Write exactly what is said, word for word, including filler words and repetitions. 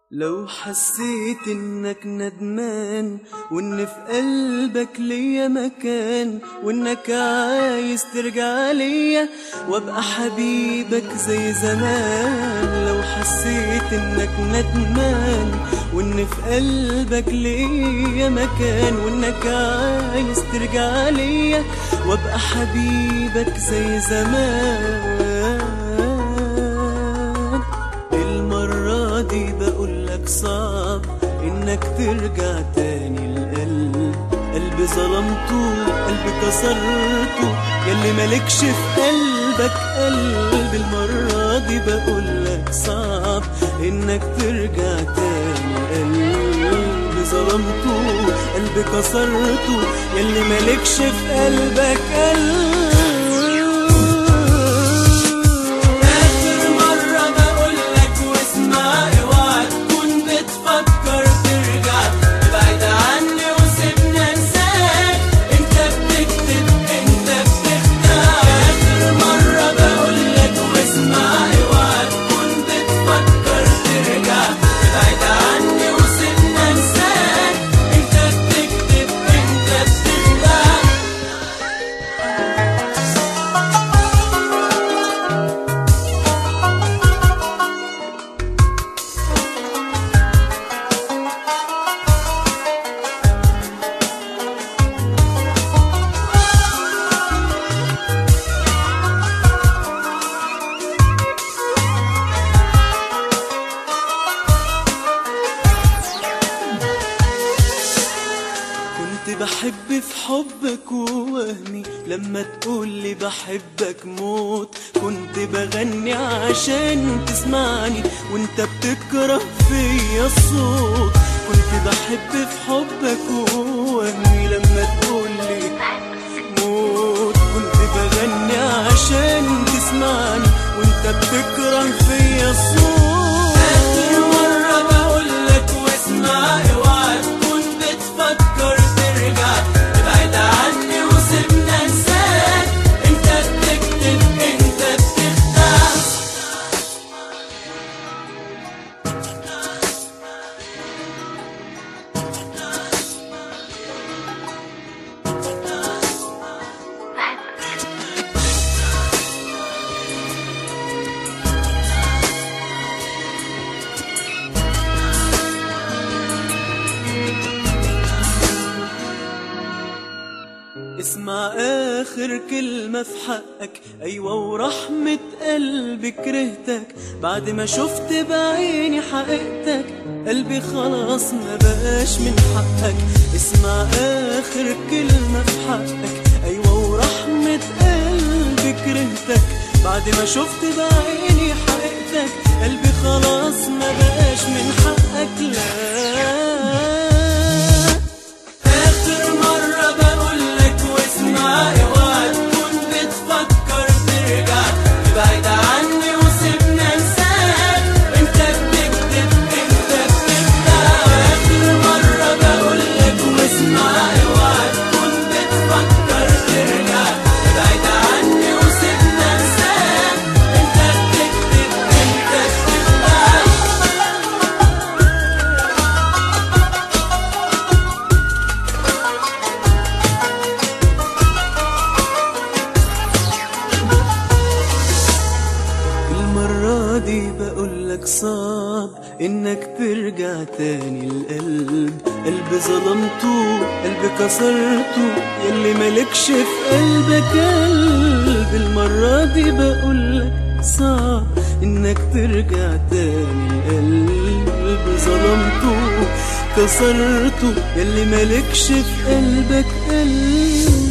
لو حسيت انك ندمان وان في قلبك ليا مكان وانك عايز ترجع ليا وابقى حبيبك زي زمان، لو حسيت انك ندمان وان في قلبك ليا مكان وانك عايز ترجع ليا وابقى حبيبك زي زمان، المرة دي بقولك صعب انك ترجع تاني القلب، قلبي ظلمته قلبي كسرته ياللي مالكش في قلبك قلب، المرة دي بقولك صعب انك ترجع تاني قلبي ظلمته قلبي كسرته ياللي مالكش في قلبك قلب. بحب في حبك ووهمي لما تقولي بحبك موت، كنت بغني عشان تسمعني وانت بتكره فيا الصوت، كنت بحب في حبك ووهمي لما تقولي موت، كنت بغني عشان تسمعني وانت بتكره فيا الصوت. آخر مرة بقولك واسمعي اوعى تكون بتفكر ابعد عني وسيبنا انساك، انت بتكتب انت بتخدع. اسمع آخر كلمة في حقك، أيوة ورحمة قلبي كرهتك بعد ما شفت بعيني حقيقتك، قلبي خلاص ما بقاش من حقك. اسمع آخر كلمة في حقك، أيوة ورحمة قلبي كرهتك بعد ما شفت بعيني حقيقتك، قلبي خلاص ما بقاش من حقك. لا آخر مرة بقولك اسمعي اوعى تكون بتفكر ترجع، ابعد عني وسيبنا انساك، انت بتكتب انت بتخدع. آخر مرة بقولك واسمعي اوعى تكون بتفكر ترجع، ابعد عني وسيبنا انساك، انت بتكتب انت بتخدع. المرة دي بقولك صعب انك ترجع تاني القلب، قلبي ظلمته قلبي كسرته ياللي مالكش في قلبك قلب، المرة دي بقولك صعب انك ترجع تاني قلبي ظلمته كسرته ياللي مالكش في قلبك قلب.